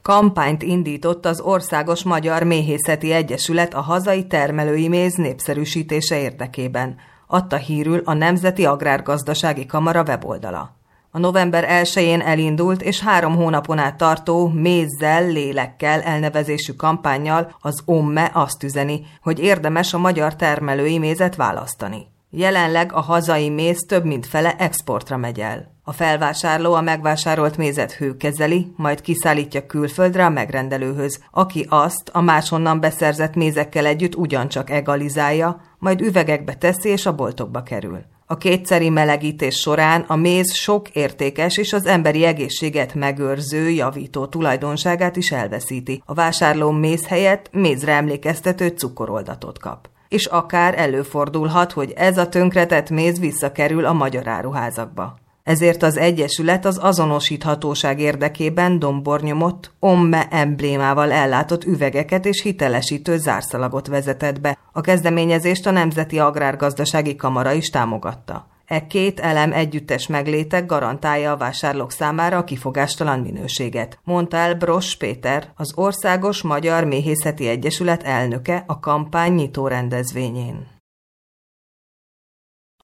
Kampányt indított az Országos Magyar Méhészeti Egyesület a hazai termelői méz népszerűsítése érdekében, adta hírül a Nemzeti Agrárgazdasági Kamara weboldala. A november 1-én elindult és 3 hónapon át tartó Mézzel, lélekkel elnevezésű kampánnyal az OMME azt üzeni, hogy érdemes a magyar termelői mézet választani. Jelenleg a hazai méz több mint fele exportra megy el. A felvásárló a megvásárolt mézet hőkezeli, majd kiszállítja külföldre a megrendelőhöz, aki azt a máshonnan beszerzett mézekkel együtt ugyancsak egalizálja, majd üvegekbe teszi és a boltokba kerül. A kétszeri melegítés során a méz sok értékes és az emberi egészséget megőrző, javító tulajdonságát is elveszíti. A vásárló méz helyett mézre emlékeztető cukoroldatot kap. És akár előfordulhat, hogy ez a tönkretett méz visszakerül a magyar áruházakba. Ezért az Egyesület az azonosíthatóság érdekében dombornyomott, OMME emblémával ellátott üvegeket és hitelesítő zárszalagot vezetett be. A kezdeményezést a Nemzeti Agrárgazdasági Kamara is támogatta. E 2 elem együttes megléte garantálja a vásárlók számára a kifogástalan minőséget, mondta el Bross Péter, az Országos Magyar Méhészeti Egyesület elnöke a kampány nyitó rendezvényén.